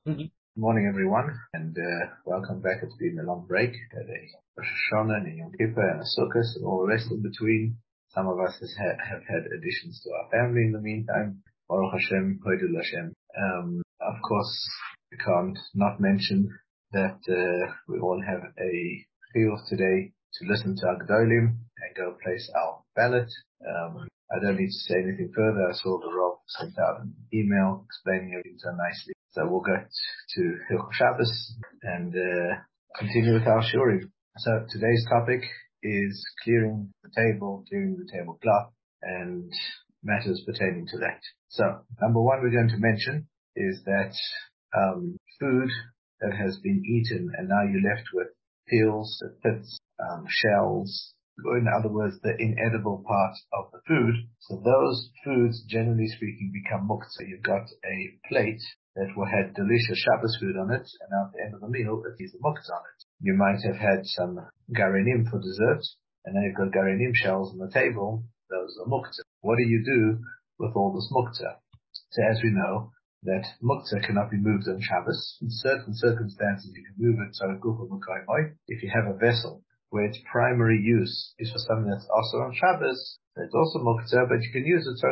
Good morning, everyone, and welcome back. It's been a long break. Had a Rosh Hashanah and a Yom Kippur and a Sukkot and all the rest in between. Some of us have had additions to our family in the meantime. Baruch Hashem, Hoidul Hashem. Of course, we can't not mention that we all have a chiyuv today to listen to our Gdolim and go place our ballot. I don't need to say anything further. I saw the Rav sent out an email explaining everything so nicely. So we'll go to Hilchot Shabbos and continue with our shurim. So today's topic is clearing the tablecloth, and matters pertaining to that. So number one we're going to mention is that food that has been eaten and now you're left with peels, the pits, shells, or in other words, the inedible part of the food. So those foods, generally speaking, become muktzah. You've got a plate that will have delicious Shabbos food on it, and at the end of the meal, it is a muktzah on it. You might have had some garenim for dessert, and now you've got garenim shells on the table. Those are muktzah. What do you do with all this muktzah? So as we know, that muktzah cannot be moved on Shabbos. In certain circumstances, you can move it so if you have a vessel where its primary use is for something that's also on Shabbos, it's also muktzah, but you can use it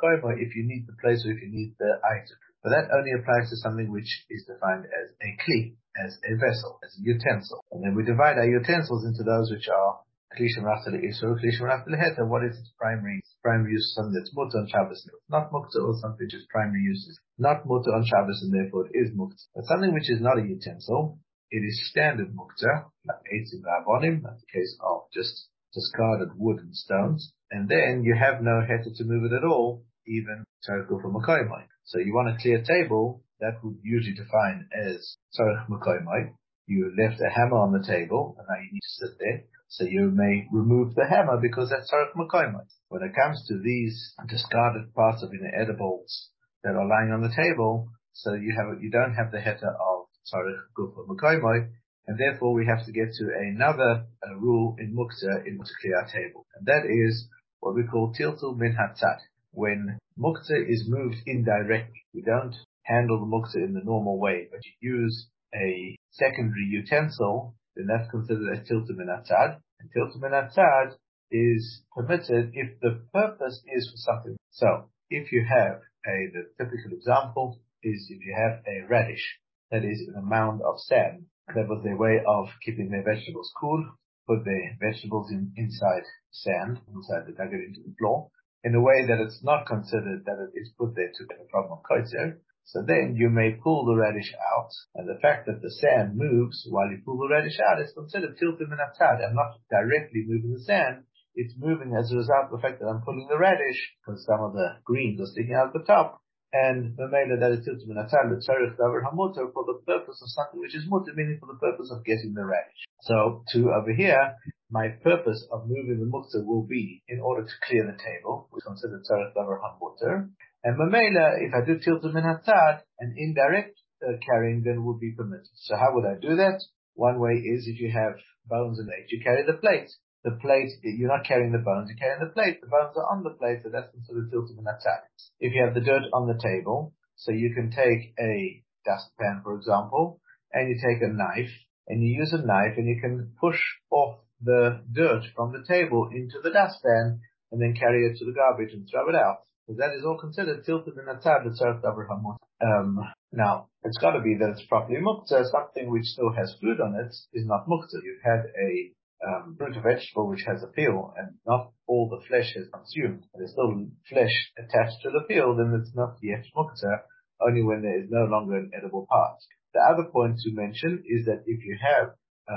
if you need the place or if you need the item. But that only applies to something which is defined as a kli, as a vessel, as a utensil. And then we divide our utensils into those which are kli shemarachta le'isur, kli shemarachta le'heter. What is its primary use? Something that's mutter on Shabbos, not muktzah, or something which its primary use is not mutter on Shabbos and therefore it is muktzah. But something which is not a utensil, it is standard muktzah, like eitzim v'avonim, that's the case of just discarded wood and stones. And then you have no heter to move it at all, even tzarich gufa makoymai. So you want a clear table, that would usually define as tzarich makoymai. You left a hammer on the table, and now you need to sit there. So you may remove the hammer because that's tzarich makoymai. When it comes to these discarded parts of inedibles that are lying on the table, so you don't have the heter of tzarich gufa makoymai, and therefore we have to get to another rule in muktzah in order to clear our table. And that is what we call tiltul min hatzad. When muktzah is moved indirectly, we don't handle the muktzah in the normal way, but you use a secondary utensil, then that's considered as tiltul min hatzad. And tiltul min hatzad is permitted if the purpose is for something. So if you have the typical example is if you have a radish that is in a mound of sand, that was their way of keeping their vegetables cool, put their vegetables inside sand, inside the dug it into the floor, in a way that it's not considered that it is put there to get a problem of kosher. So then you may pull the radish out, and the fact that the sand moves while you pull the radish out is considered tiltul min hatzad. I'm not directly moving the sand, it's moving as a result of the fact that I'm pulling the radish, because some of the greens are sticking out the top. And the mela that is tiltul min hatzad, the tzarich davar hamutar, for the purpose of something which is mutar, meaning for the purpose of getting the radish. So over here, my purpose of moving the muktzah will be in order to clear the table, which is considered tzarich davar hamutar. And mamela, if I do tiltul min hatzad, an indirect carrying then would be permitted. So how would I do that? One way is if you have bones and eggs, you carry the plate. The plate, you're not carrying the bones, you're carrying the plate. The bones are on the plate, so that's considered tiltul min hatzad. If you have the dirt on the table, so you can take a dustpan, for example, and you take a knife, and you use a knife, and you can push off the dirt from the table into the dustpan, and then carry it to the garbage and throw it out. So that is all considered tiltul min hatzad, the tzarich davar hamutar. Now, it's got to be that it's properly muktzah. Something which still has food on it is not muktzah. You've had a fruit or vegetable which has a peel, and not all the flesh is consumed. There's still flesh attached to the peel, then it's not yet muktzah, only when there is no longer an edible part. The other point to mention is that if you have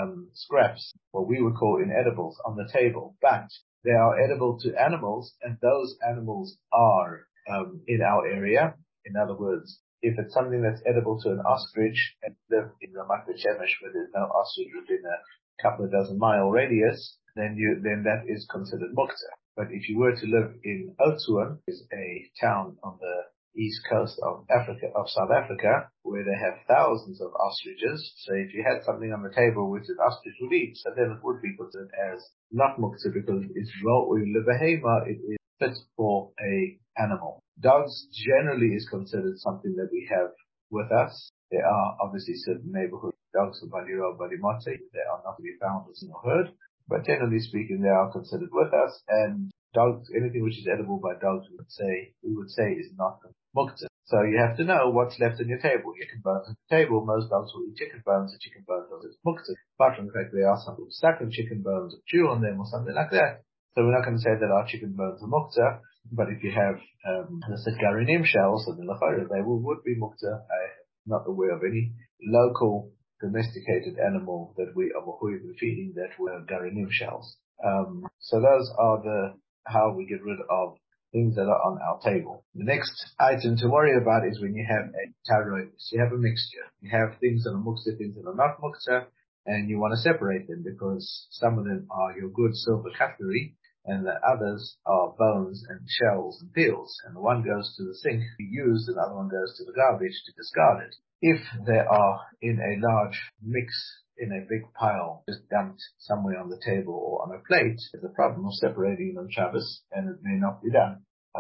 scraps, what we would call inedibles, on the table, but they are edible to animals, and those animals are in our area. In other words, if it's something that's edible to an ostrich and live in Ramat Beit Shemesh where there's no ostrich within a couple of dozen mile radius, then that is considered muktzah. But if you were to live in Oudtshoorn, is a town on the east coast of South Africa, where they have thousands of ostriches. So if you had something on the table which an ostrich would eat, so then it would be considered as not muktzah because it's levahema, it is fit for a animal. Dogs generally is considered something that we have with us. There are obviously certain neighborhood dogs of Baliro, Balimote. They are not to be found as in a herd, but generally speaking, they are considered with us. And dogs, anything which is edible by dogs, we would say is not muktzah. So you have to know what's left on your table. Chicken bones on the table. Most dogs will eat chicken bones, and chicken bones is muktzah. Apart from the fact there are some who suck on chicken bones or chew on them or something like that. So we're not going to say that our chicken bones are muktzah. But if you have the garinim shells, then they would be muktzah. I'm not aware of any local domesticated animal that we are feeding that were garinim shells. So those are how we get rid of things that are on our table. The next item to worry about is when you have a taroidus. You have a mixture. You have things that are muktzah, things that are not muktzah, and you want to separate them because some of them are your good silver cutlery, and the others are bones and shells and peels. And the one goes to the sink to be used, and the other one goes to the garbage to discard it. If they are in a large mix, in a big pile, just dumped somewhere on the table or on a plate, there's a problem of separating them on Shabbos, and it may not be done.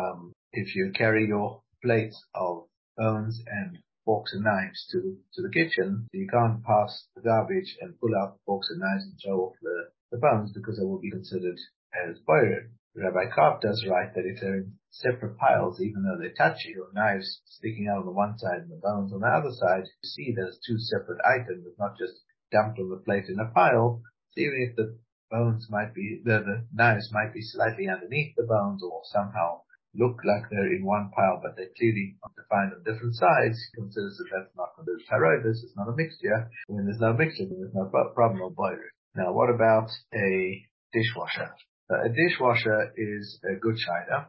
If you carry your plate of bones and forks and knives to the kitchen, you can't pass the garbage and pull out the forks and knives and throw off the bones because they will be considered as boired. Rabbi Karp does write that if they're in separate piles, even though they touch you, or knives sticking out on the one side and the bones on the other side, you see there's two separate items. It's not just dumped on the plate in a pile. So even if the bones might be, the knives might be slightly underneath the bones or somehow look like they're in one pile, but they're clearly defined on different sides, he considers that that's not considered taroidus. It's not a mixture. When there's no mixture, then there's no problem of boiling. Now, what about a dishwasher? A dishwasher is a good shida,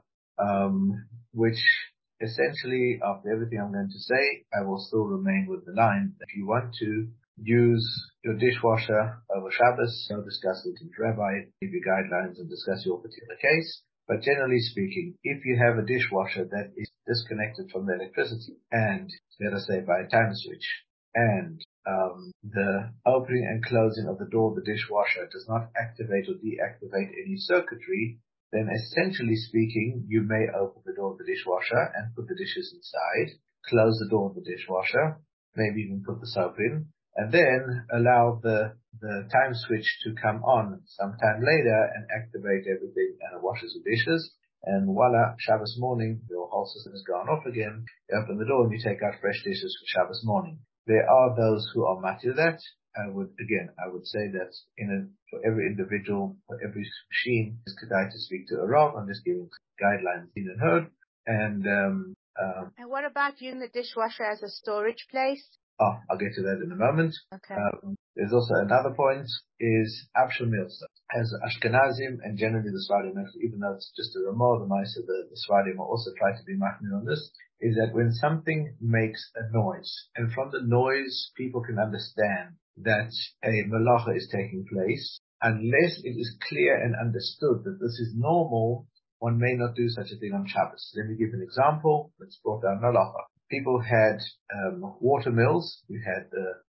which essentially, after everything I'm going to say, I will still remain with the line that if you want to use your dishwasher over Shabbos, so discuss it with your rabbi, give you guidelines and discuss your particular case. But generally speaking, if you have a dishwasher that is disconnected from the electricity and, let us say, by a time switch, and the opening and closing of the door of the dishwasher does not activate or deactivate any circuitry, then essentially speaking, you may open the door of the dishwasher and put the dishes inside, close the door of the dishwasher, maybe even put the soap in, and then allow the time switch to come on sometime later and activate everything and it washes the dishes. And voila, Shabbos morning, your whole system has gone off again. You open the door and you take out fresh dishes for Shabbos morning. There are those who are matir that. I would say that for every individual, for every machine, it's kedai to speak to a Rav. I'm just giving guidelines seen and heard. And what about using the dishwasher as a storage place? I'll get to that in a moment. Okay. There's also another point is Abshal Milsa. As Ashkenazim and generally the Sfardim, even though it's just a Ramah, the Maisa, the Sfardim will also try to be machmir on this, is that when something makes a noise, and from the noise people can understand that a malacha is taking place, unless it is clear and understood that this is normal, one may not do such a thing on Shabbos. Let me give an example. Let's brought down malacha. People had water mills. You had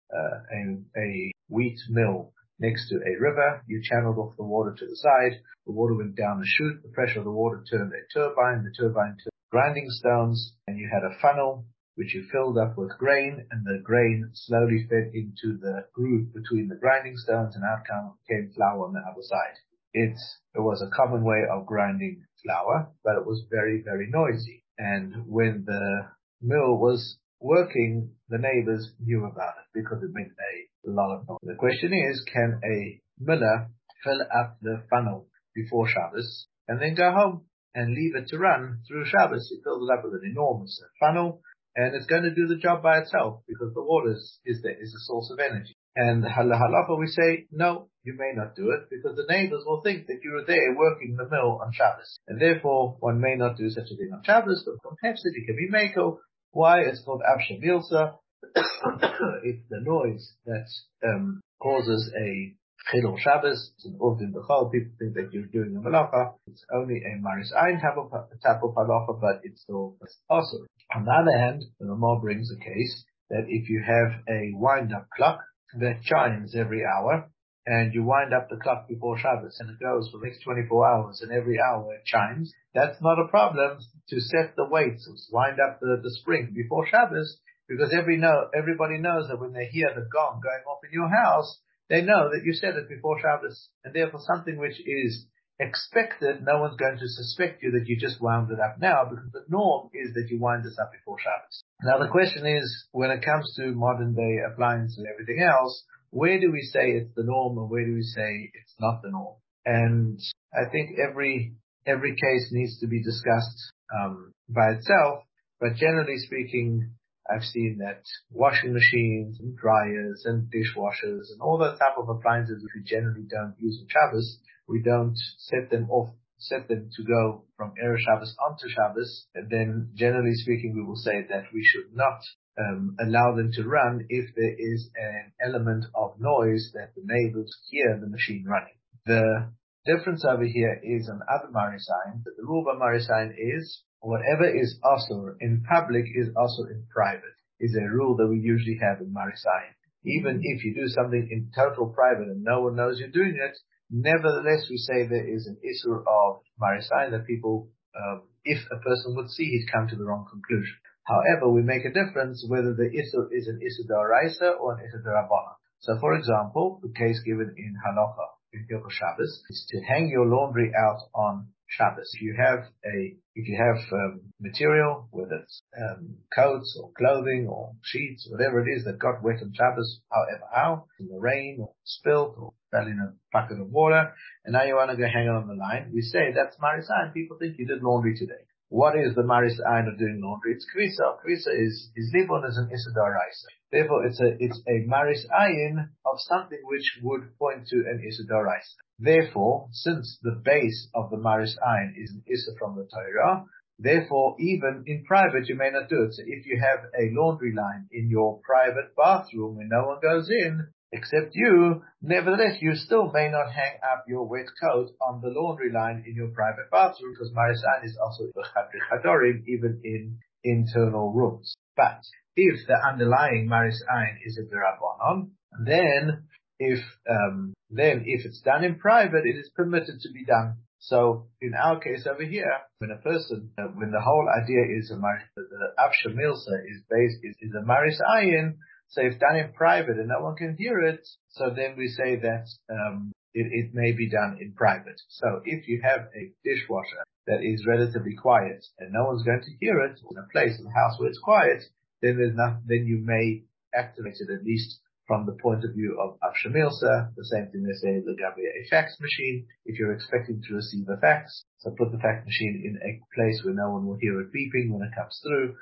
a wheat mill next to a river. You channeled off the water to the side. The water went down the chute. The pressure of the water turned a turbine. The turbine turned grinding stones. And you had a funnel which you filled up with grain. And the grain slowly fed into the groove between the grinding stones. And out came flour on the other side. It was a common way of grinding flour, but it was very, very noisy. And when the mill was working, the neighbors knew about it because it made a lot of noise. The question is, can a miller fill up the funnel before Shabbos and then go home and leave it to run through Shabbos? He fills it up with an enormous funnel and it's going to do the job by itself because the water is a source of energy. And halacha we say, no, you may not do it because the neighbors will think that you were there working the mill on Shabbos. And therefore, one may not do such a thing on Shabbos, but from Hefsid, it can be mako. Why? It's called Abshal Milsa. It's the noise that causes a Chilul Shabbos. It's an Uvdin B'chol. People think that you're doing a malacha. It's only a Maris Ein type of halacha, but it's still possible. On the other hand, the Ramah brings a case that if you have a wind-up clock that chimes every hour, and you wind up the clock before Shabbos, and it goes for the next 24 hours, and every hour it chimes, that's not a problem to set the weights, wind up the spring before Shabbos, Because everybody knows that when they hear the gong going off in your house, they know that you said it before Shabbos, and therefore something which is expected, no one's going to suspect you that you just wound it up now, because the norm is that you wind this up before Shabbos. Now the question is, when it comes to modern day appliances and everything else, where do we say it's the norm and where do we say it's not the norm? And I think every case needs to be discussed by itself, but generally speaking, I've seen that washing machines and dryers and dishwashers and all that type of appliances which we generally don't use on Shabbos, we don't set them to go from Erev Shabbos onto Shabbos, and then generally speaking we will say that we should not allow them to run if there is an element of noise that the neighbors hear the machine running. The difference over here is on other Marisayin, that the rule by Marisayin is whatever is asur in public is asur in private, is a rule that we usually have in Marisayin. Even if you do something in total private and no one knows you're doing it, nevertheless we say there is an issur of Marisayin that people, if a person would see, he'd come to the wrong conclusion. However, we make a difference whether the issur is an issur d'oraisa or an issur d'rabbanan. So for example, the case given in Halacha, in Hilchos Shabbos, is to hang your laundry out on Shabbos. If you have material, whether it's coats or clothing or sheets, whatever it is that got wet on Shabbos, how, in the rain or spilt or fell in a bucket of water, and now you want to go hang it on the line, we say that's Marisayin. People think you did laundry today. What is the Marisayin of doing laundry? It's Kvisa. Kvisa is Libon is an Issur d'oraisa. Therefore, it's a Marisayin of something which would point to an Issur d'oraisa. Therefore, since the base of the Marisayin is an Issur from the Torah, therefore, even in private, you may not do it. So if you have a laundry line in your private bathroom where no one goes in, except you, nevertheless, you still may not hang up your wet coat on the laundry line in your private bathroom, because Marisayin is also chadorim, even in internal rooms. But if the underlying Marisayin is a d'rabbanan, then if it's done in private, it is permitted to be done. So in our case over here, when the whole idea is the Avsha Milsa is a Marisayin, so if done in private and no one can hear it, so then we say that it may be done in private. So if you have a dishwasher that is relatively quiet and no one's going to hear it in a place in the house where it's quiet, then you may activate it, at least from the point of view of Avsha Milsa. The same thing they say regarding a fax machine. If you're expecting to receive a fax, so put the fax machine in a place where no one will hear it beeping when it comes through.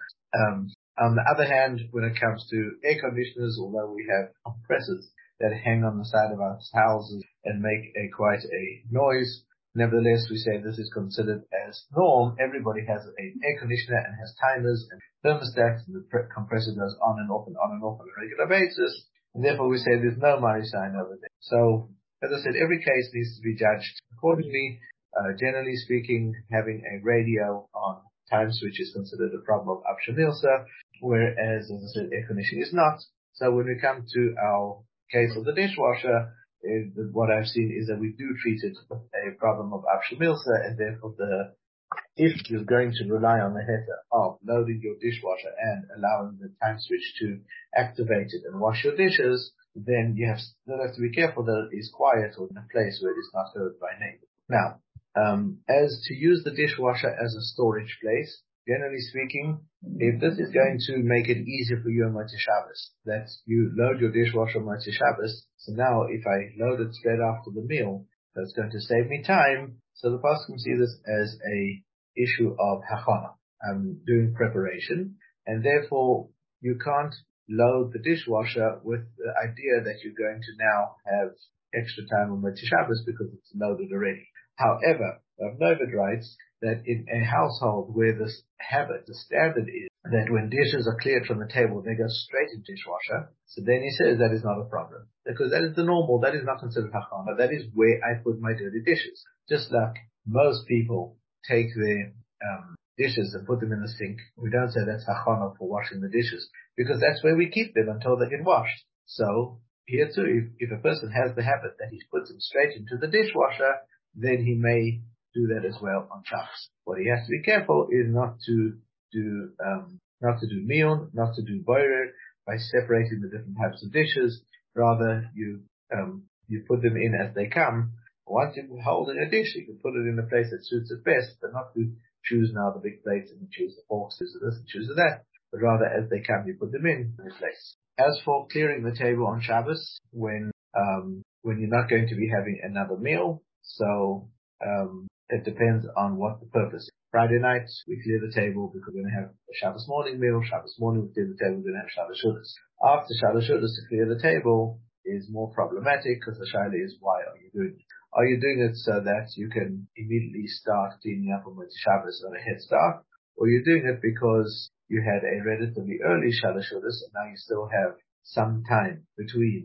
On the other hand, when it comes to air conditioners, although we have compressors that hang on the side of our houses and make quite a noise, nevertheless we say this is considered as norm. Everybody has an air conditioner and has timers and thermostats, and the compressor goes on and off on a regular basis, and therefore we say there's no Marisayin over there. So, as I said, every case needs to be judged accordingly. Generally speaking, having a radio on time switch is considered a problem of Avsha Milsa, whereas, as I said, air conditioning is not. So when we come to our case of the dishwasher, what I've seen is that we do treat it with a problem of Avsha Milsa, and therefore if you're going to rely on the heter of loading your dishwasher and allowing the time switch to activate it and wash your dishes, then you still have to be careful that it is quiet or in a place where it is not heard by neighbors. Now, as to use the dishwasher as a storage place, generally speaking, if this is going to make it easier for you on Motzei Shabbos, that you load your dishwasher on Motzei Shabbos, so now if I load it straight after the meal, that's going to save me time. So the pasuk see this as a issue of hachana. I'm doing preparation, and therefore you can't load the dishwasher with the idea that you're going to now have extra time on Motzei Shabbos because it's loaded already. However, Rav Novid writes that in a household where this habit, the standard is that when dishes are cleared from the table, they go straight into dishwasher. So then he says that is not a problem, because that is the normal. That is not considered hachana. That is where I put my dirty dishes. Just like most people take their dishes and put them in the sink, we don't say that's hachana for washing the dishes, because that's where we keep them until they get washed. So here too, if a person has the habit that he puts them straight into the dishwasher, then he may do that as well on Shabbos. What he has to be careful is not to not to do miyun, not to do boirer, by separating the different types of dishes. Rather, you put them in as they come. Once you're holding a dish, you can put it in a place that suits it best, but not to choose now the big plates and choose the forks, choose this and choose that, but rather as they come, you put them in the place. As for clearing the table on Shabbos, when you're not going to be having another meal, so it depends on what the purpose is. Friday night, we clear the table because we're going to have a Shabbos morning meal. Shabbos morning, we clear the table, we're going to have Shabbos Shudas. After Shabbos Shudas, to clear the table is more problematic because the shaila is, why are you doing it? Are you doing it so that you can immediately start cleaning up on Motzei Shabbos on a head start? Or you're doing it because you had a relatively early Shabbos Shudas and now you still have some time between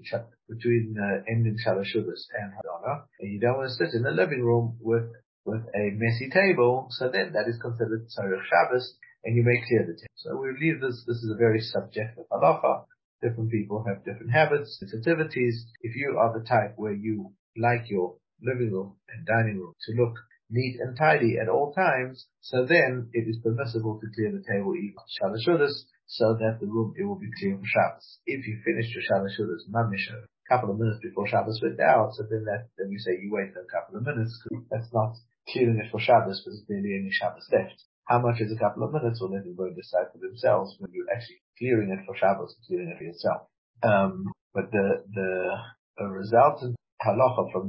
ending Shabbos Shudas and Hadana, and you don't want to sit in the living room with a messy table, so then that is considered Tzarech Shabbos, and you may clear the table. So we leave this. This is a very subjective halacha. Different people have different habits, sensitivities. If you are the type where you like your living room and dining room to look neat and tidy at all times, so then it is permissible to clear the table even on Shabbos Shudas, so that the room, it will be clear for Shabbos. If you finish your Shabbos Shudas mamish a couple of minutes before Shabbos went out, so then we say you wait a couple of minutes. That's not clearing it for Shabbos, but it's barely any Shabbos left. How much is a couple of minutes? We'll let everybody decide for themselves when you're actually clearing it for Shabbos and clearing it for yourself. But the resultant halacha from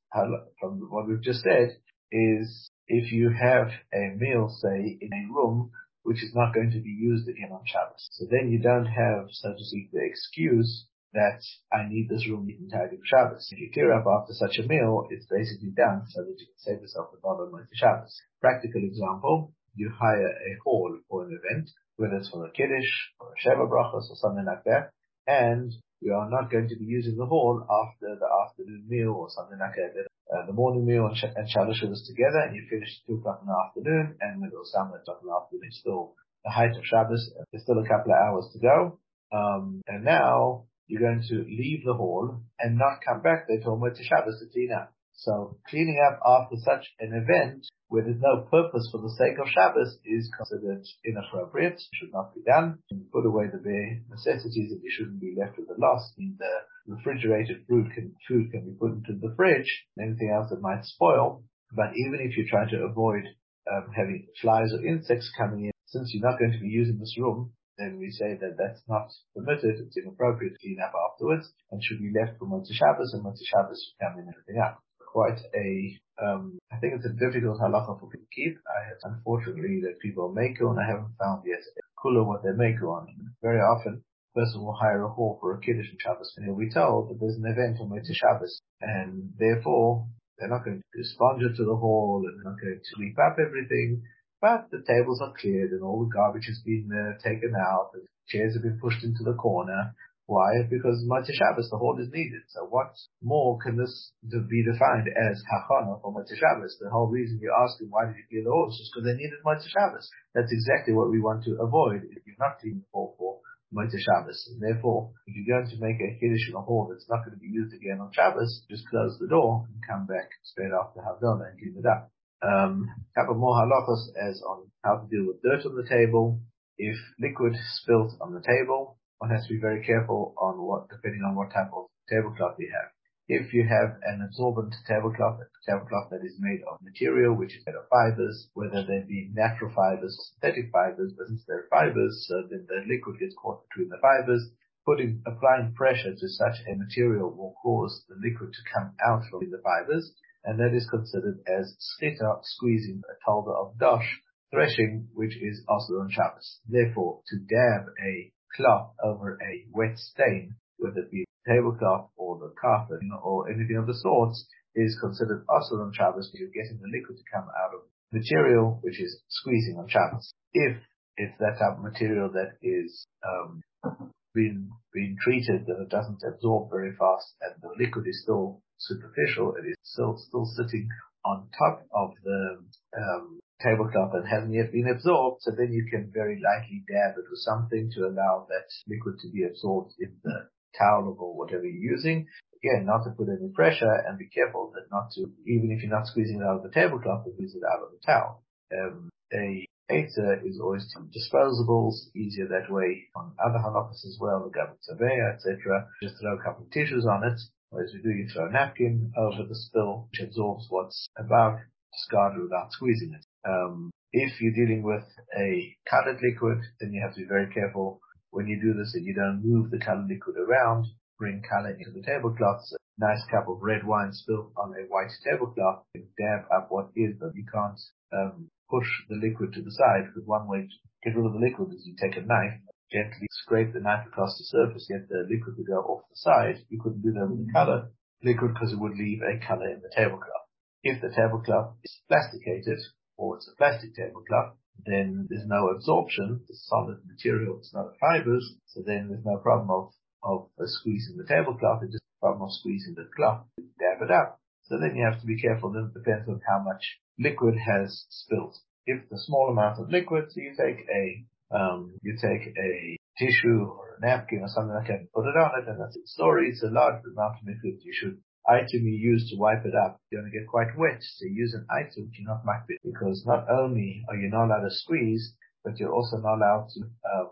what we've just said is, if you have a meal, say, in a room which is not going to be used again on Shabbos, so then you don't have, so to speak, the excuse that I need this room neat and tidy for Shabbos. If you clear up after such a meal, it's basically done so that you can save yourself the bother of Motzei Shabbos. Practical example, you hire a hall for an event, whether it's for a kiddush or a sheva brachos or something like that, and you are not going to be using the hall after the afternoon meal or something like that. The morning meal and Shabbos Shudas together, and you finish at 2 o'clock in the afternoon, and middle of summer at 2 o'clock in the afternoon is still the height of Shabbos. There's still a couple of hours to go. And now you're going to leave the hall and not come back there till Motzei Shabbos to clean up. So cleaning up after such an event where there's no purpose for the sake of Shabbos is considered inappropriate. It should not be done. You put away the bare necessities, and you shouldn't be left with the loss. In the refrigerated food can be put into the fridge, and anything else that might spoil. But even if you try to avoid having flies or insects coming in, since you're not going to be using this room, then we say that that's not permitted. It's inappropriate to clean up afterwards and should be left for Motzei Shabbos, and Motzei Shabbos should come in everything up. Quite I think it's a difficult halacha for people to keep. I have, unfortunately, that people make on. I haven't found yet cooler what they make on. Very often, a person will hire a hall for a kiddush and Shabbos, and he'll be told that there's an event on Motzei Shabbos, and therefore they're not going to sponge it to the hall, and they're not going to sweep up everything. But the tables are cleared and all the garbage has been taken out, and chairs have been pushed into the corner. Why? Because Motzei Shabbos, the hall is needed. So what more can this be defined as hachana for Motzei Shabbos? The whole reason you ask them, why did you clear the hall? Is just because they needed Motzei Shabbos. That's exactly what we want to avoid if you're not cleaning the hall for Motzei Shabbos. And therefore, if you're going to make a kiddush in a hall that's not going to be used again on Shabbos, just close the door and come back straight after Havdalah and clean it up. Couple more halachos as on how to deal with dirt on the table. If liquid spilt on the table, one has to be very careful depending on what type of tablecloth you have. If you have an absorbent tablecloth, a tablecloth that is made of material which is made of fibers, whether they be natural fibers or synthetic fibers, but since they're fibers, so then the liquid gets caught between the fibers. Applying pressure to such a material will cause the liquid to come out from the fibers, and that is considered as schita, squeezing a talda of dosh, threshing, which is also on Shabbos. Therefore, to dab a cloth over a wet stain, whether it be a tablecloth or the carpet or anything of the sorts, is considered also on Shabbos because you're getting the liquid to come out of material which is squeezing on Shabbos. If it's that type of material that is being treated that it doesn't absorb very fast and the liquid is still superficial, it is still sitting on top of the tablecloth and hasn't yet been absorbed, so then you can very lightly dab it with something to allow that liquid to be absorbed in the towel or whatever you're using. Again, not to put any pressure, and be careful that not to, even if you're not squeezing it out of the tablecloth, to squeeze it out of the towel. Eighth is always disposables, easier that way on other halachas as well, the Gabat Tzaveh, etc. Just throw a couple of tissues on it, or as we do, you throw a napkin over the spill, which absorbs what's above, discard it without squeezing it. If you're dealing with a colored liquid, then you have to be very careful when you do this that you don't move the colored liquid around, bring color into the tablecloth. So a nice cup of red wine spilled on a white tablecloth, you dab up what is, but you can't push the liquid to the side, because one way to get rid of the liquid is you take a knife, gently scrape the knife across the surface, get the liquid to go off the side. You couldn't do that with the color liquid because it would leave a color in the tablecloth. If the tablecloth is plasticated, or it's a plastic tablecloth, then there's no absorption. It's solid material, it's not fibers, so then there's no problem of squeezing the tablecloth. It's just a problem of squeezing the cloth to dab it up. So then you have to be careful. Then it depends on how much liquid has spilled. If the small amount of liquid, so you take a tissue or a napkin or something like that and put it on it, and that's the story. It's a large amount of liquid. You should item you use to wipe it up. You're going to get quite wet, so use an item which you're not makbid, because not only are you not allowed to squeeze, but you're also not allowed to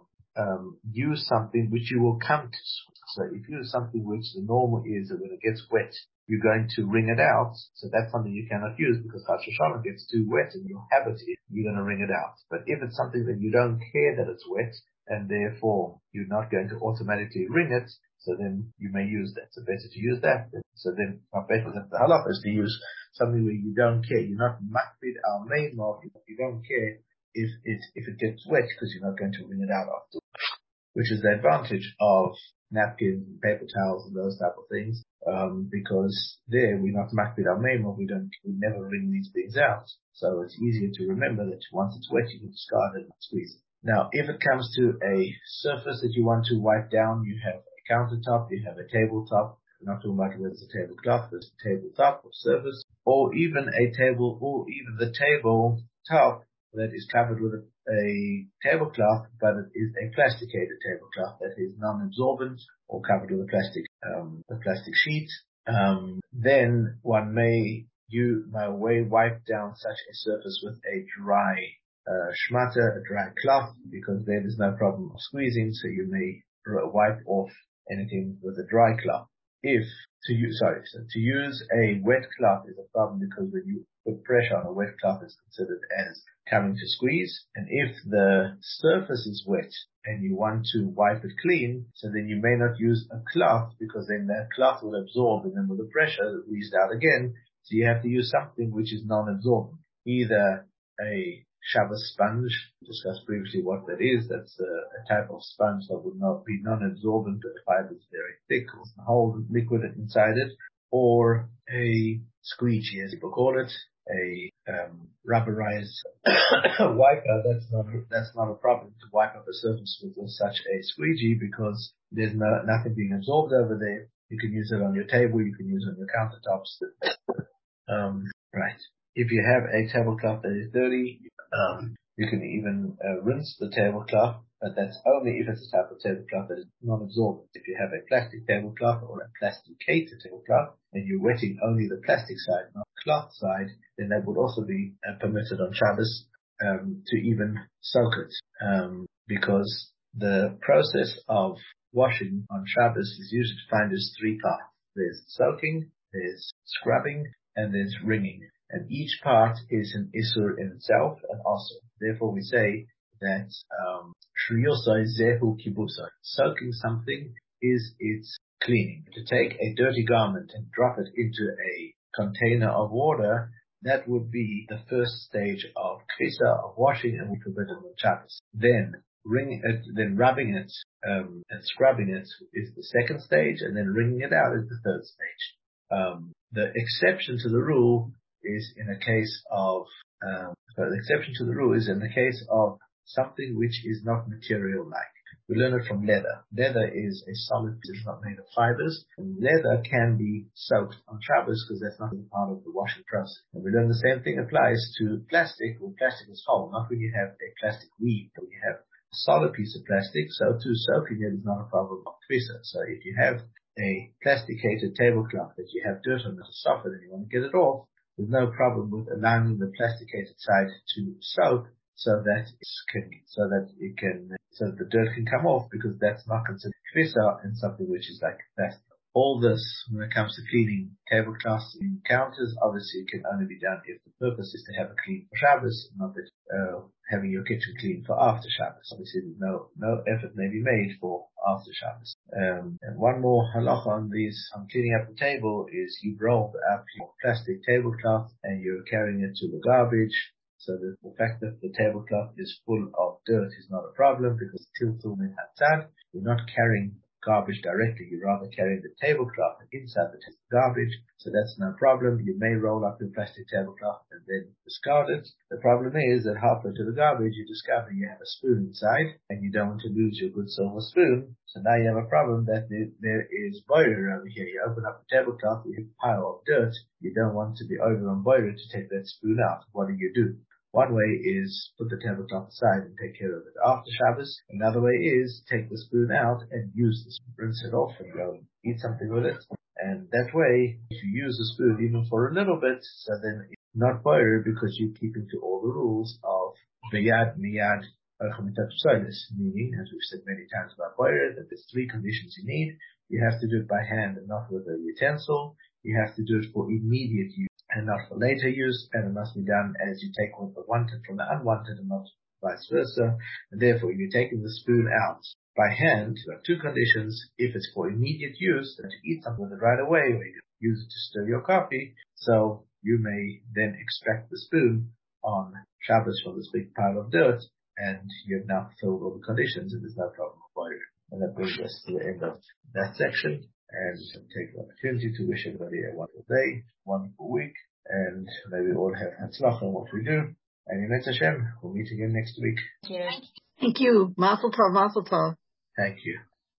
use something which you will come to squeeze. So if you use something which the normal is that when it gets wet, you're going to wring it out, so that's something you cannot use, because Chas V'Shalom gets too wet and your habit is you're going to wring it out. But if it's something that you don't care that it's wet, and therefore you're not going to automatically wring it, so then you may use that. So better to use that. So then better than the halacha is to use something where you don't care. You're not makbid al meimov. You don't care if it gets wet, because you're not going to wring it out afterwards. Which is the advantage of napkins and paper towels and those type of things, because there we're not makbid al meimov. We never wring these things out. So it's easier to remember that once it's wet, you can discard it and squeeze it. Now, if it comes to a surface that you want to wipe down, you have a countertop, you have a tabletop. We're not talking about whether it's a tablecloth, it's a tabletop or surface, or even a table, or even the tabletop that is covered with a tablecloth, but it is a plasticated tablecloth that is non-absorbent or covered with a plastic sheet. Then you may wipe down such a surface with a dry shmata, a dry cloth, because there is no problem of squeezing, so you may wipe off anything with a dry cloth. To use a wet cloth is a problem, because when you put pressure on a wet cloth, it's considered as coming to squeeze. And if the surface is wet and you want to wipe it clean, so then you may not use a cloth, because then that cloth will absorb, and then with the pressure it wheezed out again. So you have to use something which is non-absorbent, either a Shabbos sponge. We discussed previously what that is. That's a type of sponge that would not be non-absorbent, but the fiber is very thick, hold liquid inside it, or a squeegee, as people call it, a rubberized wiper. That's not a problem to wipe up a surface with such a squeegee, because there's nothing being absorbed over there. You can use it on your table, you can use it on your countertops. Right. If you have a tablecloth that is dirty, you can even rinse the tablecloth, but that's only if it's a type of tablecloth that is non-absorbent. If you have a plastic tablecloth or a plasticated tablecloth, and you're wetting only the plastic side, not the cloth side, then that would also be permitted on Shabbos to even soak it, because the process of washing on Shabbos is usually defined as three parts. There's soaking, there's scrubbing, and there's wringing. And each part is an isur in itself, and also, therefore we say that shriyosai zehu kibusai. Soaking something is its cleaning. To take a dirty garment and drop it into a container of water, that would be the first stage of krisa, of washing, and we forbid it on Shabbos. Then rubbing it and scrubbing it is the second stage, and then wringing it out is the third stage. The exception to the rule is in the case of something which is not material-like. We learn it from leather. Leather is a solid piece, it's not made of fibers. And leather can be soaked on Shabbos, because that's not part of the washing process. And we learn the same thing applies to plastic, when plastic is whole, not when you have a plastic weave, but when you have a solid piece of plastic, so too soaking it is not a problem of krisa. So if you have a plasticated tablecloth that you have dirt on it to soften and you want to get it off, there's no problem with allowing the plasticated side to soak, so that the dirt can come off, because that's not considered kfisa and something which is like that. All this, when it comes to cleaning tablecloths and counters, obviously it can only be done if the purpose is to have it clean for Shabbos, not that having your kitchen clean for after Shabbos. Obviously, no effort may be made for after Shabbos. And one more halacha on cleaning up the table is you rolled up your plastic tablecloth and you're carrying it to the garbage. So the fact that the tablecloth is full of dirt is not a problem, because tiltul min hatzad, you're not carrying garbage directly, you're rather carrying the tablecloth inside the garbage, so that's no problem. You may roll up your plastic tablecloth and then discard it. The problem is that halfway to the garbage you discover you have a spoon inside, and you don't want to lose your good silver spoon, so now you have a problem that there is boiler over here. You open up the tablecloth, you have a pile of dirt, you don't want to be over on boiler to take that spoon out. What do? One way is put the tablecloth aside and take care of it after Shabbos. Another way is take the spoon out and use the spoon, rinse it off and go eat something with it. And that way, if you use the spoon even for a little bit, so then it's not boiler, because you're keeping to all the rules of biyad, miyad, meaning, as we've said many times about boiler, that there's 3 conditions you need. You have to do it by hand and not with a utensil. You have to do it for immediate use and not for later use, and it must be done as you take what the wanted from the unwanted and not vice versa. And therefore, you're taking the spoon out by hand. You have 2 conditions. If it's for immediate use, that you eat something with it right away, or you can use it to stir your coffee, so you may then extract the spoon on Shabbos from this big pile of dirt, and you have now fulfilled all the conditions, and there's no problem for you. And that brings us to the end of that section. And take the opportunity to wish everybody a wonderful day, wonderful week, and may we all have hatzlacha in what we do. And in Hashem, we'll meet again next week. Thank you. Thank you. Mazel tov, mazel tov. Thank you.